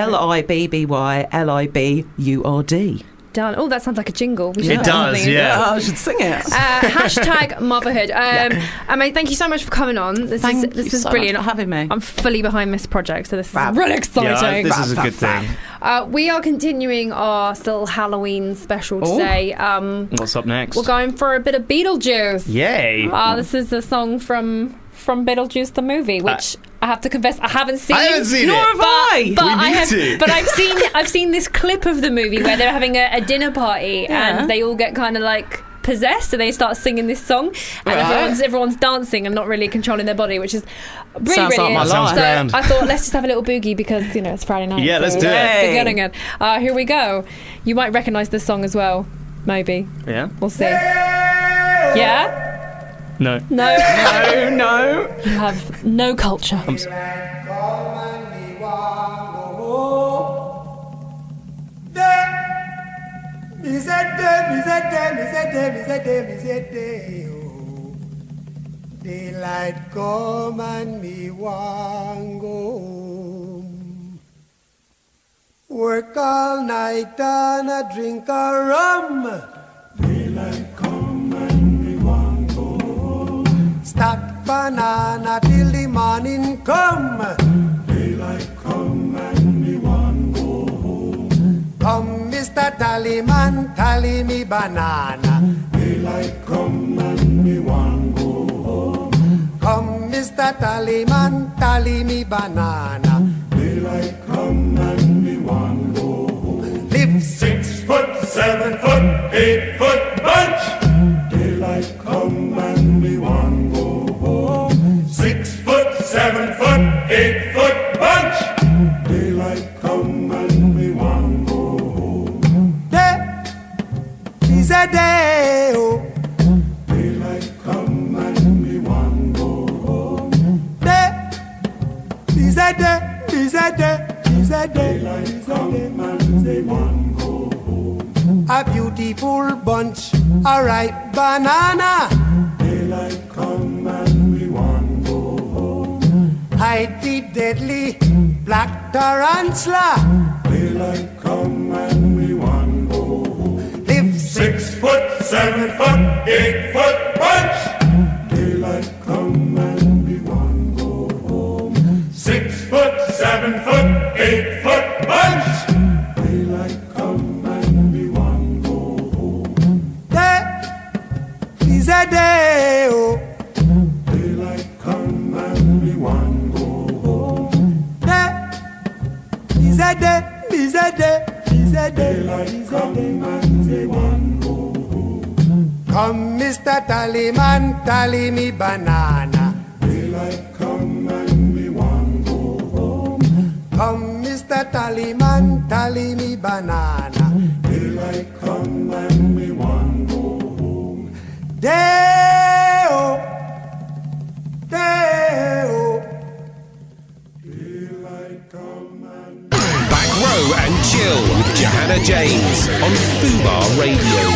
LIBBYLIBURD. Done. Oh, that sounds like a jingle. It does, yeah. Oh, I should sing it. Hashtag motherhood. Mate, thank you so much for coming on. This is so brilliant. much for having me. I'm fully behind this project, so this is really exciting. Yeah, this is a good thing. We are continuing our still Halloween special today. What's up next? We're going for a bit of Beetlejuice. Yay! This is the song from Beetlejuice the movie, which I have to confess I haven't seen. I haven't seen Nor it. have I. But We need to. But I've seen this clip of the movie where they're having a dinner party and they all get kind of like possessed and they start singing this song and everyone's dancing and not really controlling their body, which is really Sounds like my life. so grand. I thought let's just have a little boogie because it's Friday night. Yeah, let's do it. We're getting it. Here we go. You might recognise this song as well, maybe. Yeah? We'll see. Yeah? No. No. No. You have no culture. Daylight come and me want go home. Work all night and a drink a rum. Daylight come and me want go home. Stack banana till the morning come. Daylight come and me want go home. Come, Mr. Tallyman, tally me banana. Daylight come and me want go home. Come, Mr. Tallyman, tally me banana. Daylight come and me want go home. Live 6 foot, 7 foot, 8 foot bunch. Daylight come and me want go home. 6 foot, 7 foot, 8 foot bunch. Daylight come and me want go home. Day is a day, oh. Daylight come and me want go home. Day is a day, is a day, is a day. Daylight come and me want go home. A beautiful bunch, a ripe banana. Daylight come and we want go home. Hide the deadly black tarantula. Daylight come and we want go home. Live 6 foot, 7 foot, 8 foot bunch. Daylight come and we want go home. 6 foot, 7 foot, 8 foot bunch. Daylight come and we want go home. Day is a day, oh. Daylight come and we want go home. Day is a day, is a day, is a day. Daylight come and we want go home. Come, Mr. Tallyman, tally me banana. Daylight come and we want go home. Come, Mr. Tallyman, tally me banana. Daylight come and we want go home. Day-o, day-o. Daylight come and... Back Row and Chill with Johanna James on Fubar Radio.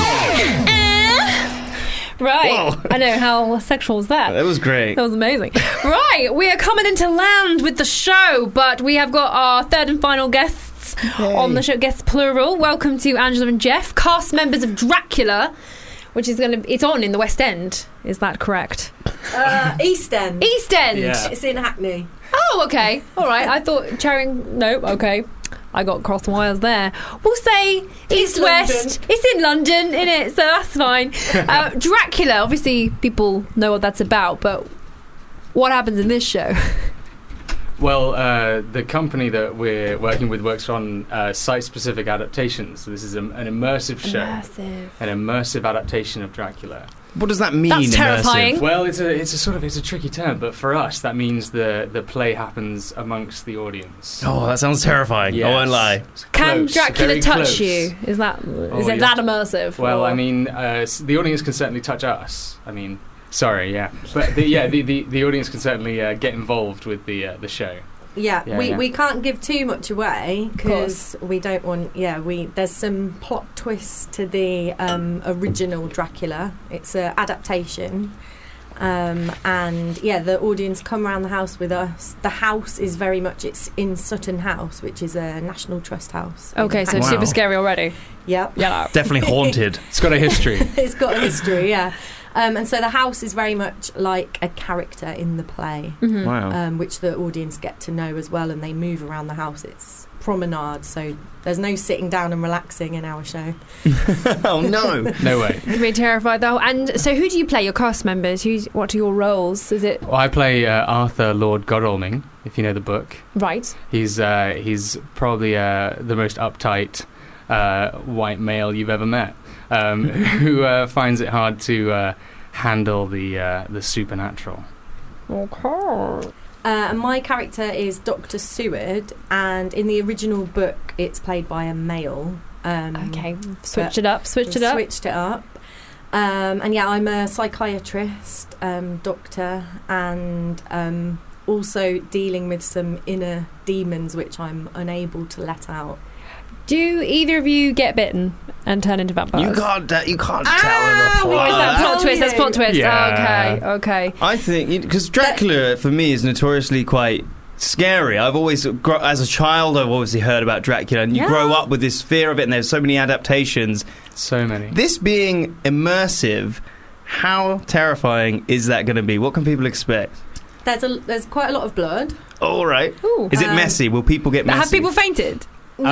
Right. Whoa. I know, how sexual was that? That was great. That was amazing. Right, we are coming into land with the show, but we have got our third and final guests on the show, guests plural. Welcome to Angela and Jeff, cast members of Dracula, which is it's on in the West End. Is that correct? East End. East End. Yeah. It's in Hackney. Oh, okay. All right. I thought Charing. No, okay. I got cross wires there. We'll say East West. It's in London, innit? So that's fine. Dracula. Obviously, people know what that's about, but what happens in this show? Well, the company that we're working with works on site-specific adaptations. So this is an immersive show, an immersive adaptation of Dracula. What does that mean? That's immersive? terrifying. Well, it's a tricky term, but for us, that means the play happens amongst the audience. Oh, that sounds terrifying. Yes. I won't lie. Can Close, Dracula very touch close. you? Is it yeah. that immersive? Well, or- I mean, the audience can certainly touch us. I mean, sorry, yeah, but the audience can certainly get involved with the show. Yeah, Yeah, we, yeah. we can't give too much away because we don't want. Yeah, there's some plot twists to the original Dracula. It's an adaptation, And the audience come around the house with us. The house is very much, it's in Sutton House, which is a National Trust house. Okay, so it's super scary already. Yep. Yeah, definitely haunted. It's got a history. It's got a history, yeah. And so the house is very much like a character in the play, Wow. Which the audience get to know as well, and they move around the house. It's promenade, so there's no sitting down and relaxing in our show. Oh no. No way. You'd be terrified though. And so who do you play, your cast members? What are your roles? Is it Well, I play Arthur Lord Godalming, if you know the book. right? He's probably the most uptight white male you've ever met, who finds it hard to handle the supernatural. Okay. And my character is Dr. Seward, and in the original book, it's played by a male. Okay, switched it up. Switched it up. And I'm a psychiatrist, doctor, and also dealing with some inner demons which I'm unable to let out. Do either of you get bitten and turn into vampires? You can't tell in the plot. Is that plot twist? That's plot twist. Yeah. Okay. I think because Dracula for me is notoriously quite scary. I've always, as a child, I've obviously heard about Dracula, and you grow up with this fear of it. And there's so many adaptations. So many. This being immersive, how terrifying is that going to be? What can people expect? There's quite a lot of blood. All right. Ooh. Is it messy? Will people get messy? Have people fainted?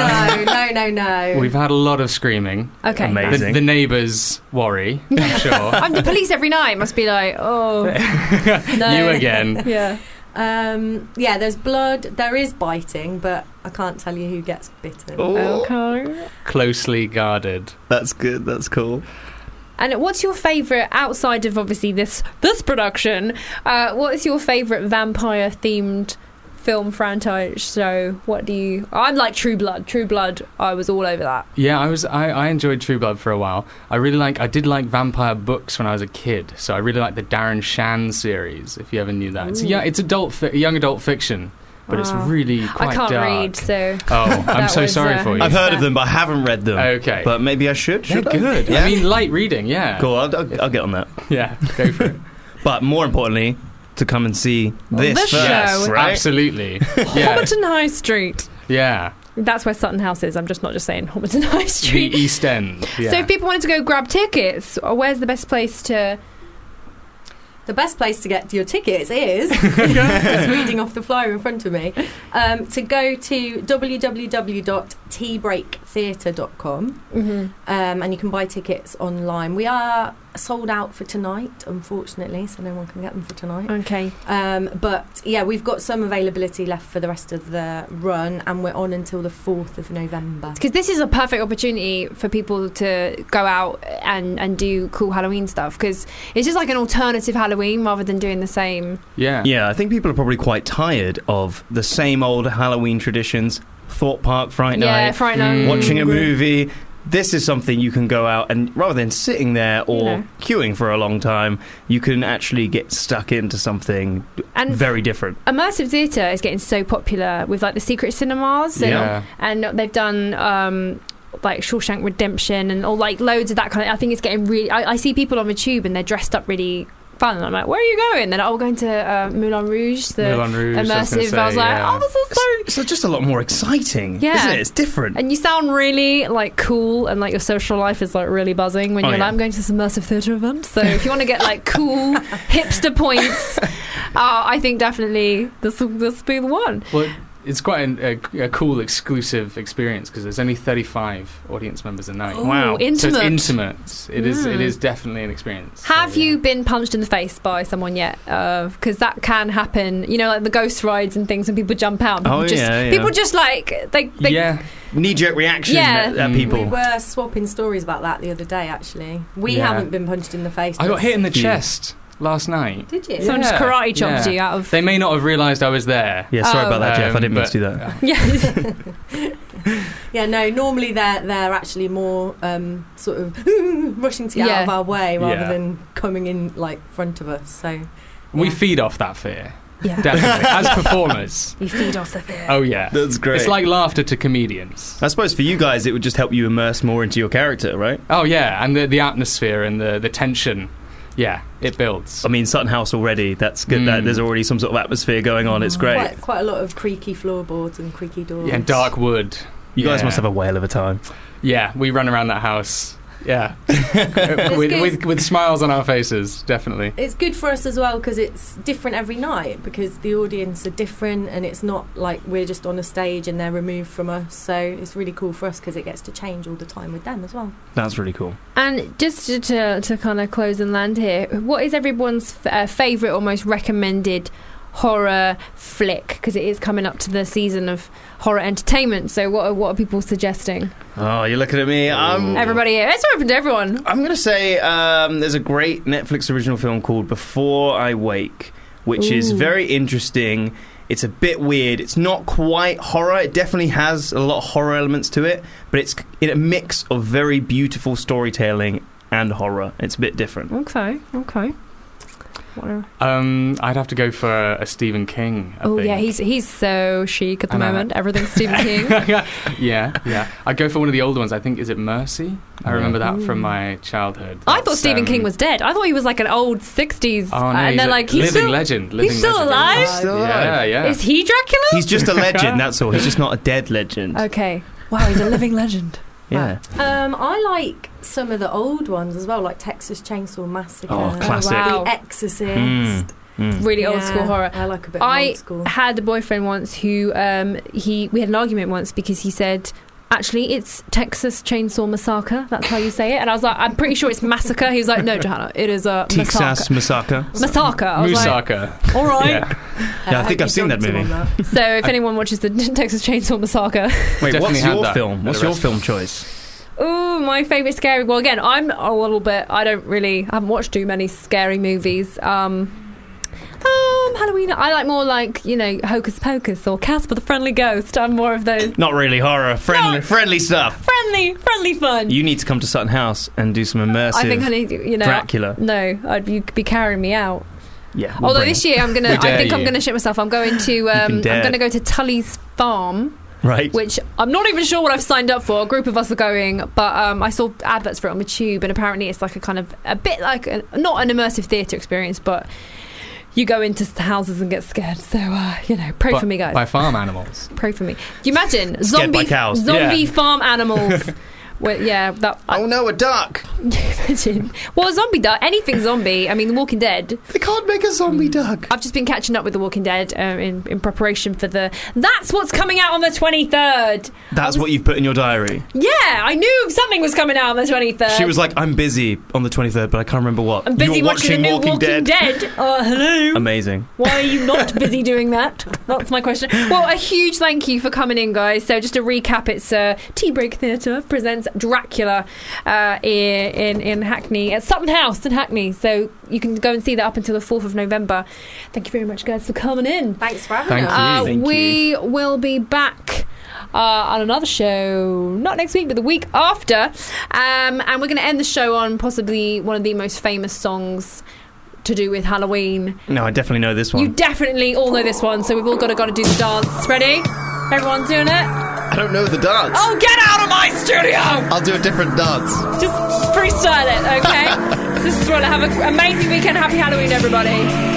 No. We've had a lot of screaming. Okay. Amazing. The neighbours worry, I'm sure. I'm the police every night. Must be like, oh, no. You again. Yeah. There's blood. There is biting, but I can't tell you who gets bitten. Oh. Okay. Closely guarded. That's good. That's cool. And what's your favourite, outside of obviously this production, what is your favourite vampire-themed film franchise show? I'm like True Blood. I was all over that. Yeah, I enjoyed True Blood for a while. I did like vampire books when I was a kid, so I really liked the Darren Shan series, if you ever knew that. It's young adult fiction, but it's really quite dark. I can't read, so... Oh, I'm so sorry for you. I've heard of them, but I haven't read them. Okay. But maybe I should. They're good. Yeah? I mean, light reading, yeah. Cool, I'll get on that. Yeah, go for it. But more importantly, to come and see this this first, show. right? Absolutely. Yeah. Homerton High Street. Yeah. That's where Sutton House is. I'm just not just saying Homerton High Street. The East End. Yeah. So if people wanted to go grab tickets, where's the best place to... The best place to get your tickets is, just reading off the flyer in front of me, to go to www.teabreaktheatre.com, and you can buy tickets online. We are sold out for tonight, unfortunately, so no one can get them for tonight. Okay. But yeah, we've got some availability left for the rest of the run, and we're on until the 4th of November. Because this is a perfect opportunity for people to go out and do cool Halloween stuff, because it's just like an alternative Halloween rather than doing the same. Yeah, I think people are probably quite tired of the same old Halloween traditions. Thorpe Park Fright Night, Fright Night. Watching a movie. This is something you can go out and, rather than sitting there or queuing for a long time, you can actually get stuck into something very different. Immersive theatre is getting so popular with like the secret cinemas, and they've done like Shawshank Redemption and all like loads of that kind of. I think it's getting really. I see people on the tube and they're dressed up really fun, and I'm like, where are you going? Then we're going to Moulin Rouge, immersive. I was like, this is so... It's just a lot more exciting, isn't it? It's different. And you sound really like cool, and like your social life is like really buzzing when you're like, I'm going to this immersive theatre event. So if you want to get like cool hipster points, I think definitely this will be the one. Well, it's quite a cool exclusive experience because there's only 35 audience members a night. Ooh, wow, intimate. So it's intimate. It is definitely an experience. Have you been punched in the face by someone yet? Because that can happen. You know, like the ghost rides and things when people jump out. People people just like they knee-jerk reactions at people. We were swapping stories about that the other day. Actually, we haven't been punched in the face. I got hit in the chest last night. Did you? Someone just karate chopped you out of... They may not have realised I was there. Yeah, sorry about that, Jeff. I didn't mean to do that. Yeah, no, normally they're actually more sort of rushing to get out of our way rather than coming in like front of us. So we feed off that fear. Yeah. Definitely. As performers. You feed off the fear. Oh, yeah. That's great. It's like laughter to comedians. I suppose for you guys, it would just help you immerse more into your character, right? Oh, yeah. And the atmosphere and the tension. Yeah, it builds. I mean, Sutton House already, that's good. That there's already some sort of atmosphere going on. It's great. Quite a lot of creaky floorboards and creaky doors. Yeah, and dark wood. You guys must have a whale of a time. Yeah, we run around that house. Yeah, with smiles on our faces, definitely. It's good for us as well because it's different every night because the audience are different and it's not like we're just on a stage and they're removed from us. So it's really cool for us because it gets to change all the time with them as well. That's really cool. And just to kind of close and land here, what is everyone's favourite or most recommended horror flick? Because it is coming up to the season of horror entertainment, so what are people suggesting? Oh, you're looking at me. Everybody here. It's open to everyone. I'm going to say there's a great Netflix original film called Before I Wake, which is very interesting. It's a bit weird. It's not quite horror. It definitely has a lot of horror elements to it, but it's in a mix of very beautiful storytelling and horror. It's a bit different. Okay. I'd have to go for a Stephen King. I think. Yeah, he's so chic at the moment. Everything's Stephen King. Yeah. I'd go for one of the older ones. I think, is it Mercy? I remember that from my childhood. I thought Stephen King was dead. I thought he was like an old 60s. Oh, no, and they're like, he's living legend. He's still alive? Yeah. Is he Dracula? He's just a legend, that's all. He's just not a dead legend. Okay. Wow, he's a living legend. Yeah. I like some of the old ones as well, like Texas Chainsaw Massacre. Oh, classic. Wow. The Exorcist. Really old school horror. I like a bit of old school. I had a boyfriend once who we had an argument once because he said, actually, it's Texas Chainsaw Massacre. That's how you say it. And I was like, I'm pretty sure it's massacre. He was like, no, Johanna, it is a Texas Massacre. Massacre. I was Musaka. All right. Yeah, I think I've seen that movie. So if anyone watches the Texas Chainsaw Massacre. Wait, what's your film? What's your film choice? Ooh, my favourite scary... Well, again, I'm a little bit... I haven't watched too many scary movies. Halloween. I like more like, Hocus Pocus or Casper the Friendly Ghost. I'm more of those. Not really horror. Friendly stuff. Friendly fun. You need to come to Sutton House and do some immersive I think I need to, Dracula. No, you'd be carrying me out. Yeah. Although this year I'm gonna shit myself. I'm going to I'm gonna go to Tully's Farm. Right. Which I'm not even sure what I've signed up for. A group of us are going, but I saw adverts for it on the tube, and apparently it's like a bit like not an immersive theatre experience, but you go into houses and get scared. So pray for me, guys. By farm animals. Pray for me. Do you imagine zombie farm animals? Well, yeah. Oh no, a duck! Imagine. Well, a zombie duck. Anything zombie. I mean, The Walking Dead. They can't make a zombie duck. I've just been catching up with The Walking Dead in preparation for That's what's coming out on the 23rd. That's what you've put in your diary? Yeah, I knew something was coming out on the 23rd. She was like, I'm busy on the 23rd, but I can't remember what. I'm busy watching the new Walking Dead. Hello. Amazing. Why are you not busy doing that? That's my question. Well, a huge thank you for coming in, guys. So just to recap, it's Tea Break Theatre presents Dracula in Hackney at Sutton House in Hackney, so you can go and see that up until the 4th of November. Thank you very much, guys, for coming in. Thanks for having us. Thank you. We will be back on another show, not next week but the week after, and we're going to end the show on possibly one of the most famous songs to do with Halloween. No, I definitely know this one. You definitely all know this one, so we've all got to do the dance. Ready? Everyone doing it? I don't know the dance. Oh, get out of my studio! I'll do a different dance. Just freestyle it, okay? This is Thriller. Have an amazing weekend. Happy Halloween, everybody.